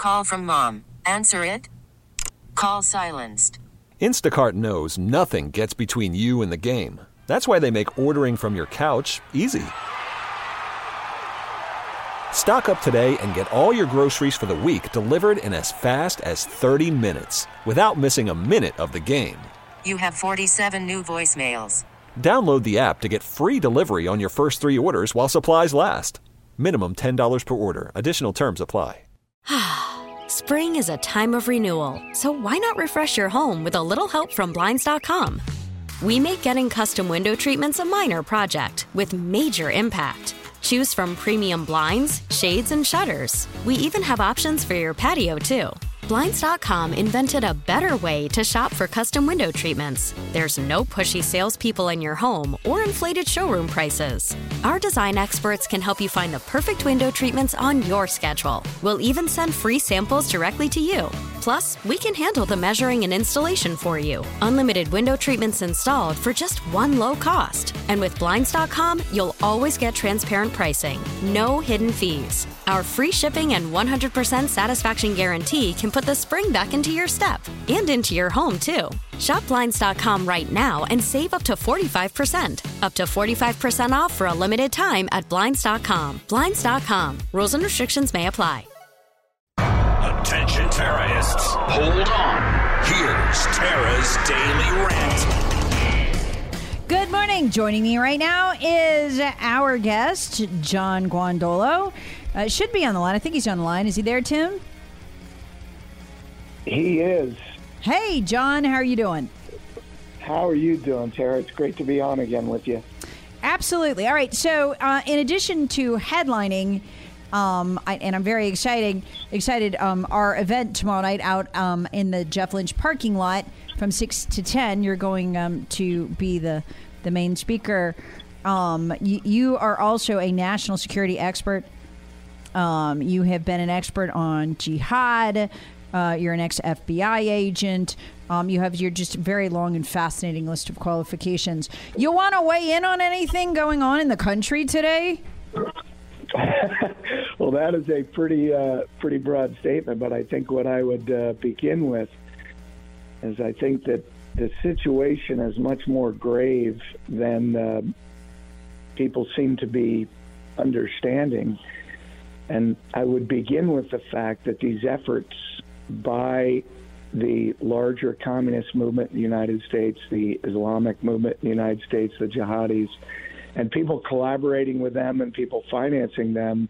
Call from mom. Answer it. Call silenced. Instacart knows nothing gets between you and the game. That's why they make ordering from your couch easy. Stock up today and get all your groceries for the week delivered in as fast as 30 minutes without missing a minute of the game. You have 47 new voicemails. Download the app to get free delivery on your first 3 orders while supplies last. Minimum $10 per order. Additional terms apply. Spring is a time of renewal, so why not refresh your home with a little help from Blinds.com? We make getting custom window treatments a minor project with major impact. Choose from premium blinds, shades, and shutters. We even have options for your patio, too. Blinds.com invented a better way to shop for custom window treatments. There's no pushy salespeople in your home or inflated showroom prices. Our design experts can help you find the perfect window treatments on your schedule. We'll even send free samples directly to you. Plus, we can handle the measuring and installation for you. Unlimited window treatments installed for just one low cost. And with Blinds.com, you'll always get transparent pricing. No hidden fees. Our free shipping and 100% satisfaction guarantee can put the spring back into your step and into your home, too. Shop Blinds.com right now and save up to 45%. Up to 45% off for a limited time at Blinds.com. Blinds.com. Rules and restrictions may apply. Attention terrorists, hold on. Here's Tara's Daily Rant. Good morning. Joining me right now is our guest, John Guandolo. Should be on the line. I think he's on the line. Is he there, Tim? He is. Hey, John. How are you doing? How are you doing, Tara? It's great to be on again with you. Absolutely. All right. So in addition to headlining, and I'm very excited, our event tomorrow night out in the Jeff Lynch parking lot from 6 to 10, you're going to be the main speaker. You are also a national security expert. You have been an expert on jihad. You're an ex-FBI agent. You have your just very long and fascinating list of qualifications. You want to weigh in on anything going on in the country today? Well, that is a pretty broad statement, but I think what I would begin with is I think that the situation is much more grave than people seem to be understanding. And I would begin with the fact that these efforts by the larger communist movement in the United States, the Islamic movement in the United States, the jihadis, and people collaborating with them and people financing them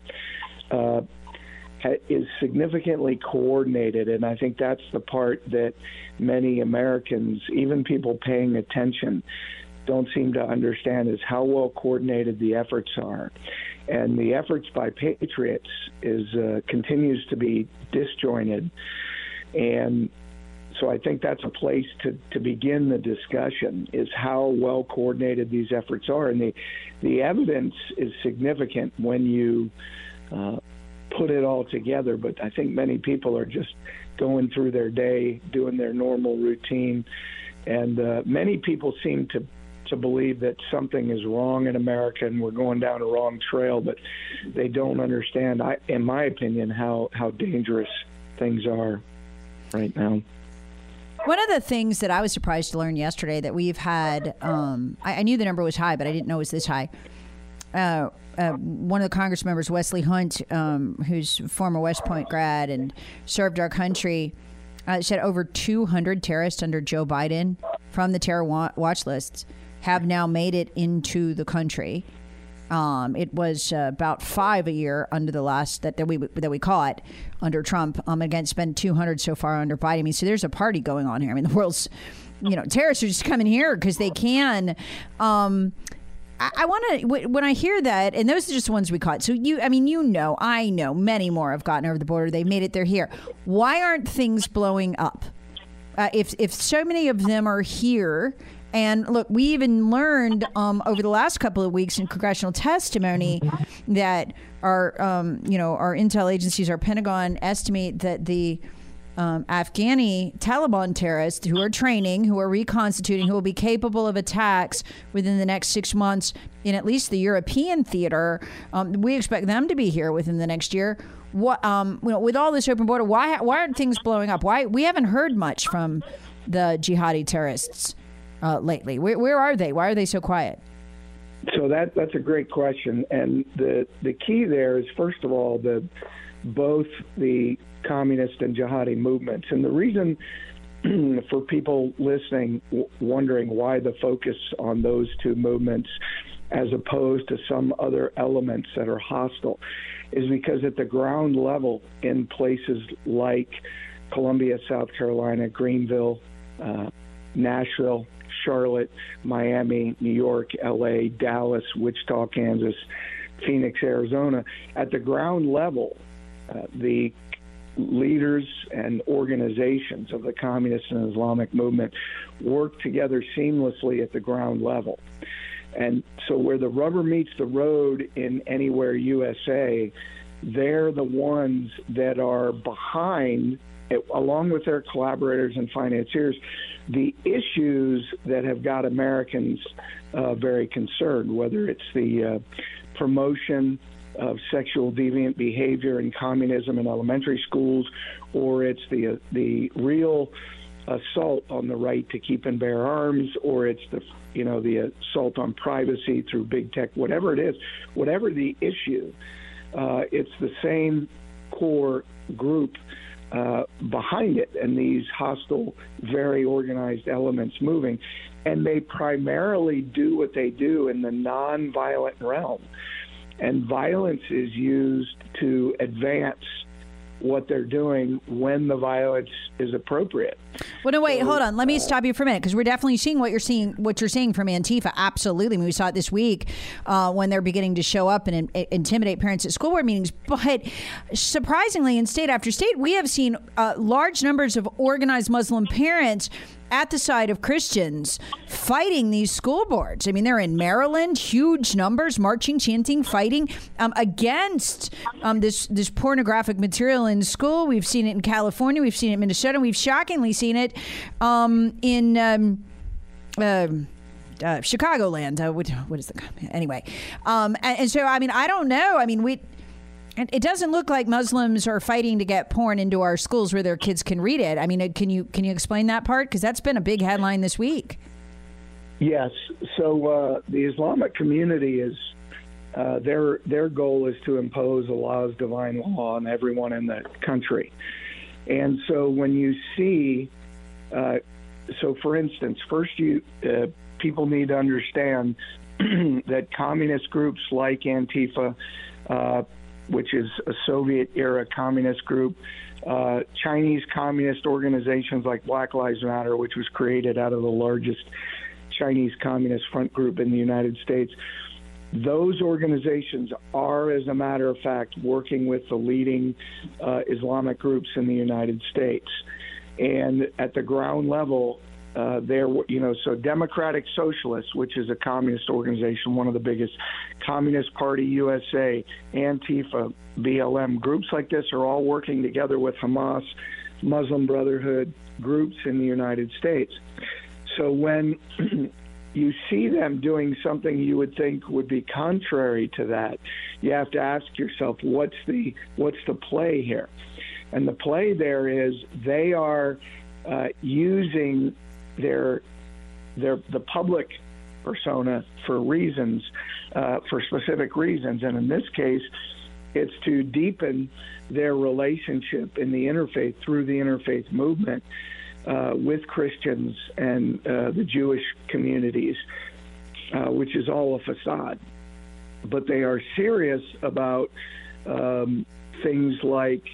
is significantly coordinated. And I think that's the part that many Americans, even people paying attention, don't seem to understand is how well coordinated the efforts are. And the efforts by patriots continues to be disjointed. And so I think that's a place to begin the discussion, is how well coordinated these efforts are. And the evidence is significant when you put it all together. But I think many people are just going through their day, doing their normal routine. And many people seem to believe that something is wrong in America and we're going down a wrong trail, but they don't understand, in my opinion, how dangerous things are right now. One of the things that I was surprised to learn yesterday that we've had, I knew the number was high, but I didn't know it was this high. One of the Congress members, Wesley Hunt, who's a former West Point grad and served our country, said over 200 terrorists under Joe Biden from the terror watch lists have now made it into the country. It was about 5 a year under the last that we caught under Trump. Again, it's been 200 so far under Biden. I mean, so there's a party going on here. I mean, the world's, terrorists are just coming here because they can. I want to, when I hear that, and those are just the ones we caught. So I know many more have gotten over the border. They've made it. They're here. Why aren't things blowing up? If so many of them are here. And look, we even learned over the last couple of weeks in congressional testimony that our intel agencies, our Pentagon, estimate that the Afghani Taliban terrorists who are training, who are reconstituting, who will be capable of attacks within the next 6 months in at least the European theater, we expect them to be here within the next year. what with all this open border, why aren't things blowing up? Why we haven't heard much from the jihadi terrorists lately? Where are they? Why are they so quiet? So that's a great question, and the key there is, first of all, both the communist and jihadi movements, and the reason for people listening wondering why the focus on those two movements as opposed to some other elements that are hostile is because at the ground level in places like Columbia, South Carolina, Greenville, Nashville, Charlotte, Miami, New York, LA, Dallas, Wichita, Kansas, Phoenix, Arizona, at the ground level, the leaders and organizations of the communist and Islamic movement work together seamlessly at the ground level. And so where the rubber meets the road in Anywhere USA, they're the ones that are behind, along with their collaborators and financiers, the issues that have got Americans very concerned, whether it's the promotion of sexual deviant behavior in communism in elementary schools, or it's the real assault on the right to keep and bear arms, or it's the assault on privacy through big tech, whatever it is, whatever the issue, it's the same core group behind it, and these hostile, very organized elements moving, and they primarily do what they do in the nonviolent realm. And violence is used to advance what they're doing when the violence is appropriate. Well, no, wait, hold on. Let me stop you for a minute, because we're definitely seeing what you're seeing from Antifa. Absolutely. I mean, we saw it this week when they're beginning to show up and intimidate parents at school board meetings. But surprisingly, in state after state, we have seen large numbers of organized Muslim parents at the side of Christians fighting these school boards. I mean, they're in Maryland, huge numbers, marching, chanting, fighting against this pornographic material in school. We've seen it in California. We've seen it in Minnesota. We've shockingly seen it in Chicagoland. What is the anyway? And so, I mean, I don't know. I mean, it doesn't look like Muslims are fighting to get porn into our schools where their kids can read it. I mean, can you explain that part? Because that's been a big headline this week. Yes. So the Islamic community is their goal is to impose Allah's divine law on everyone in the country. And so when you see, so for instance, first people need to understand that communist groups like Antifa, which is a Soviet-era communist group, Chinese communist organizations like Black Lives Matter, which was created out of the largest Chinese Communist Front group in the United States. Those organizations are, as a matter of fact, working with the leading Islamic groups in the United States. And at the ground level, so Democratic Socialists, which is a communist organization, one of the biggest, Communist Party USA, Antifa, BLM, groups like this are all working together with Hamas, Muslim Brotherhood groups in the United States. So when you see them doing something you would think would be contrary to that, you have to ask yourself, what's the play here? And the play there is they are using the public persona for reasons, for specific reasons, and in this case, it's to deepen their relationship in the interfaith through the interfaith movement with Christians and the Jewish communities, which is all a facade. But they are serious about things like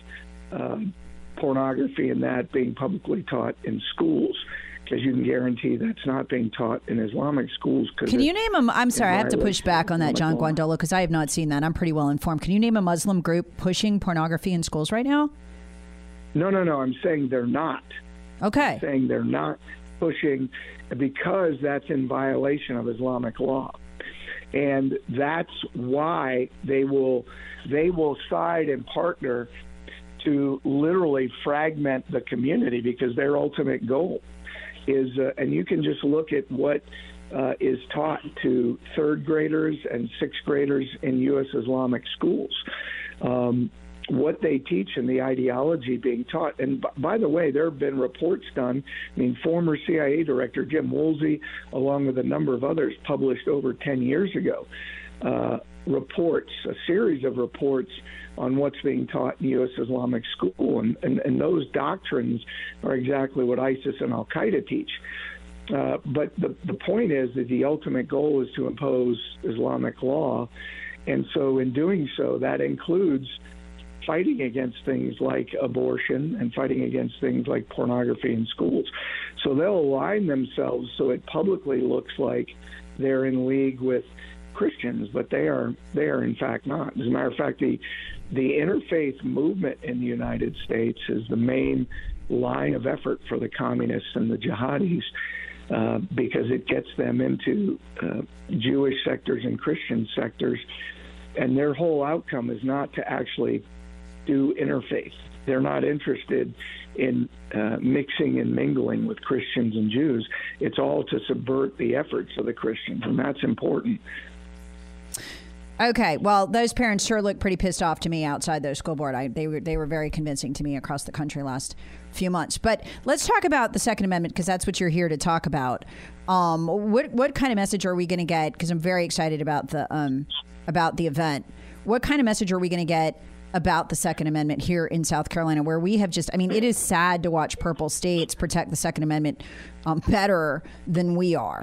pornography and that being publicly taught in schools, because you can guarantee that's not being taught in Islamic schools. Can you name them? I'm sorry, I have to push back on that, John Guandolo, because I have not seen that. I'm pretty well informed. Can you name a Muslim group pushing pornography in schools right now? No. I'm saying they're not. Okay. I'm saying they're not pushing because that's in violation of Islamic law. And that's why they will side and partner to literally fragment the community, because their ultimate goal is, and you can just look at what is taught to third graders and sixth graders in U.S. Islamic schools. what they teach and the ideology being taught. And by the way, there have been reports done. I mean, former CIA Director Jim Woolsey, along with a number of others, published over 10 years ago reports, a series of reports on what's being taught in U.S. Islamic school. And those doctrines are exactly what ISIS and Al-Qaeda teach. But the point is that the ultimate goal is to impose Islamic law. And so in doing so, that includes fighting against things like abortion and fighting against things like pornography in schools. So they'll align themselves so it publicly looks like they're in league with Christians, but they are in fact not. As a matter of fact, the interfaith movement in the United States is the main line of effort for the communists and the jihadis, because it gets them into Jewish sectors and Christian sectors, and their whole outcome is not to actually do interfaith. They're not interested in mixing and mingling with Christians and Jews. It's all to subvert the efforts of the Christians, and that's important. Okay, well, those parents sure look pretty pissed off to me outside their school board. They were very convincing to me across the country last few months. But let's talk about the Second Amendment, because that's what you're here to talk about. What kind of message are we going to get? Because I'm very excited about the event. What kind of message are we going to get about the Second Amendment here in South Carolina, where we have it is sad to watch purple states protect the Second Amendment better than we are.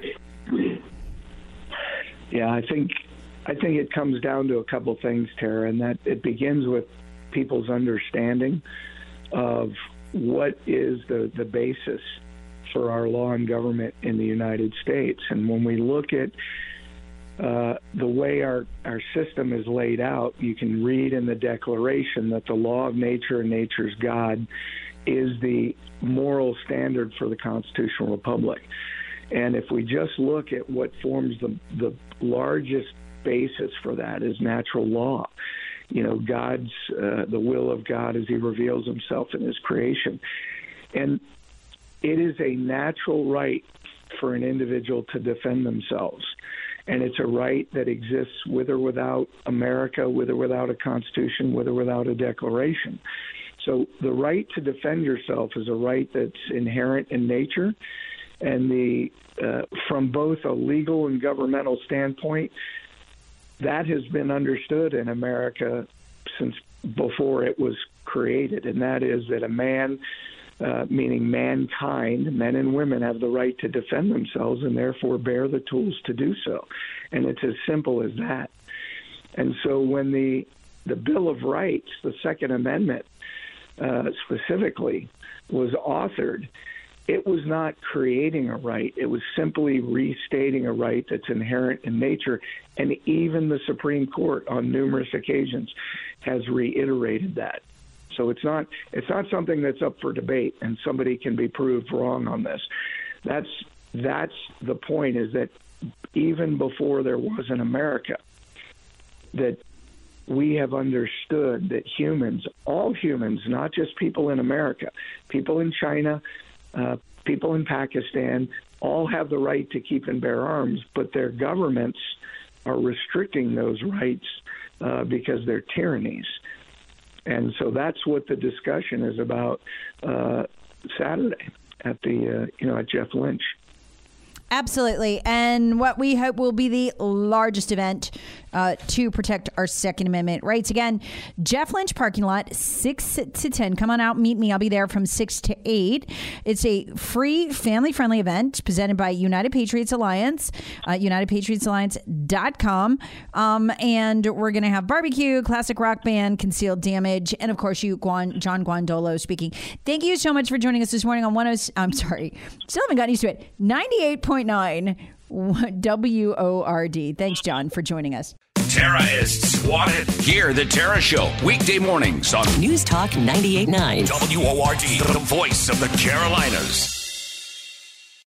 Yeah, I think it comes down to a couple things, Tara, and that it begins with people's understanding of what is the basis for our law and government in the United States. And when we look at the way our system is laid out, you can read in the Declaration that the law of nature and nature's God is the moral standard for the constitutional republic. And if we just look at what forms the largest basis for that is natural law. You know, God's the will of God as he reveals himself in his creation. And it is a natural right for an individual to defend themselves. And it's a right that exists with or without America, with or without a constitution, with or without a declaration. So the right to defend yourself is a right that's inherent in nature. And from both a legal and governmental standpoint, that has been understood in America since before it was created, and that is that a man, meaning mankind, men and women, have the right to defend themselves and therefore bear the tools to do so. And it's as simple as that. And so when the Bill of Rights, the Second Amendment specifically, was authored, it was not creating a right. It was simply restating a right that's inherent in nature. And even the Supreme Court on numerous occasions has reiterated that. So it's not something that's up for debate and somebody can be proved wrong on this. That's the point, is that even before there was an America, that we have understood that humans, all humans, not just people in America, people in China, people in Pakistan, all have the right to keep and bear arms, but their governments are restricting those rights because they're tyrannies. And so that's what the discussion is about Saturday at at Jeff Lynch. Absolutely. And what we hope will be the largest event to protect our Second Amendment rights. Again, Jeff Lynch parking lot, 6 to 10. Come on out, meet me. I'll be there from 6 to 8. It's a free, family-friendly event presented by United Patriots Alliance, UnitedPatriotsAlliance.com. And we're going to have barbecue, classic rock band, Concealed Damage, and of course John Guandolo speaking. Thank you so much for joining us this morning on still haven't gotten used to it, 98.9 WORD. Thanks, John, for joining us. Tara is swatted. Hear the Tara Show weekday mornings on News Talk 98.9 WORD, the voice of the Carolinas.